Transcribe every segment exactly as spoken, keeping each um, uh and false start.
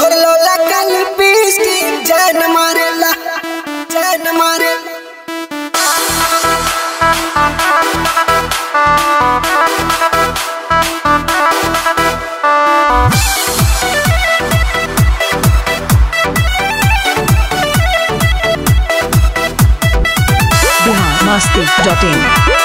तोहर लोला का लिपस्टिक जान मारेला जान मारेला। Bihar Masti dot in.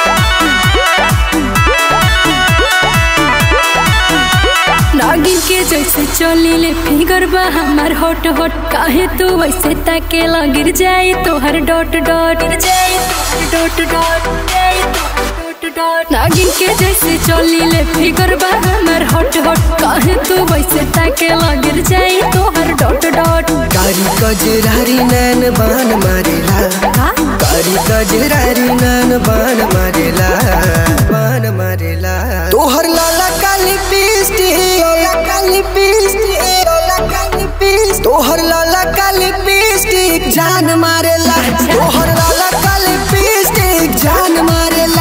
नागिन के जैसे चली ले फिगर बा हमार हॉट हॉट, काहे तू वैसे ताके ला गिर जाए तोहर डॉट डॉट गिर जाए तोहर डॉट डॉट जाए तोहर डॉट डॉट। नागिन के जैसे चली ले फिगर बा हमार हॉट हॉट, काहे तू वैसे ताके ला गिर जाए तोहर डॉट डॉट। कारी कजरारी नैन बान मारेला, कारी कजरारी नैन बान मारेला बान मारेला। तोहर लाला का लिपस्टिक लाला का लिपस्टिक लाला का लिपस्टिक तोहर लाला का लिपस्टिक जान मारेला, तोहर लाला का लिपस्टिक जान मारेला।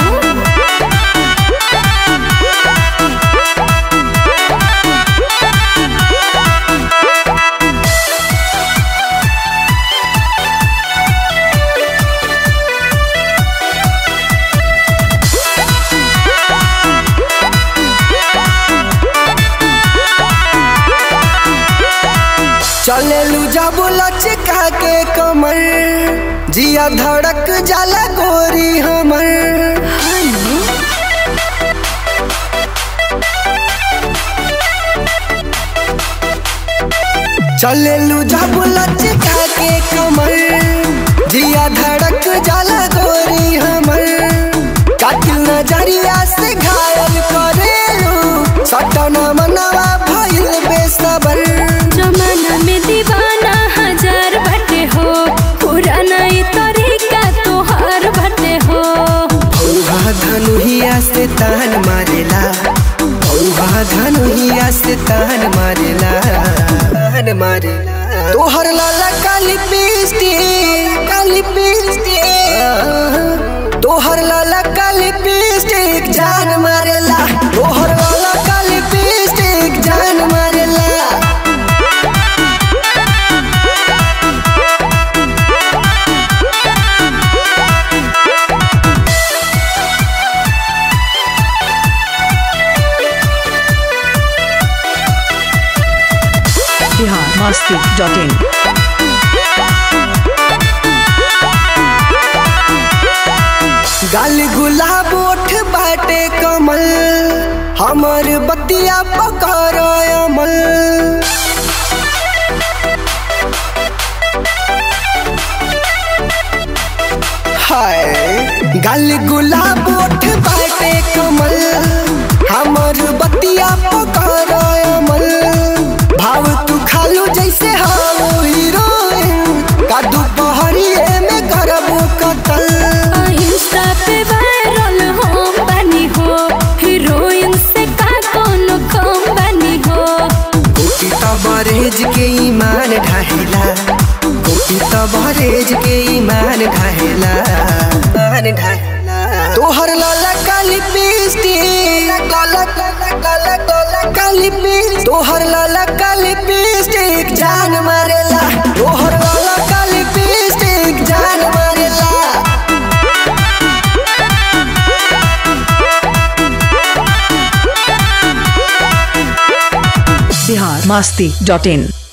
चलेलू जाबो लचका के कमर, जिया धड़क जाला गोरी हमर। चलेलू जाबो लचका के कमर, जिया धड़क जाला गोरी हमर। कातिल नजरिया से घायल करेलू, सटना मनवा भइल बेसबर। जमाना में दीवाना हजार बटे हो, पुराना ई तरीका तोहार बटे हो। भौहा धनुहिया से तान मारेला, भौहा धनुहिया से तान मारेला तान मारेला। तोहर लाला का लिपस्टिक का लिपस्टिक तोहर लाला का लिपस्टिक जान मारेला, तोहर लाला का लिपस्टिक जान मारेला। Bihar Masti dot in. गाल गुलाब ओठ बाटे कमल, हमर बतिया पकर अमल। हाय गाल गुलाब ओठ बाटे कमल, हमर बतिया पकर अमल। भाव तू खालू जैसे हाउ हीरोइन, का दोपहरिए में करबू कतल। इंस्टा पे वायरल हो बनी हो, हीरोइन से का कोनो कम बनी हो। गोपी तबरेज के ईमान ढाहेला, गोपी तबरेज के ईमान ढाहेला ईमान ढाहेला। तोहर लाला का लिपस्टिक लाला लाला लाला का लिपस्टिक तोहर लाला का लिपस्टिक जान मारेला, तोहर लाला का लिपस्टिक जान मारेला। बिहार मस्ती डॉट इन।